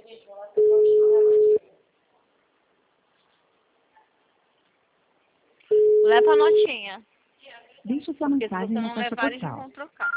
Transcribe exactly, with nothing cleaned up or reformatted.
Leva a notinha. Deixe sua Porque se mensagem você na não caixa levar, eles postal. vão trocar.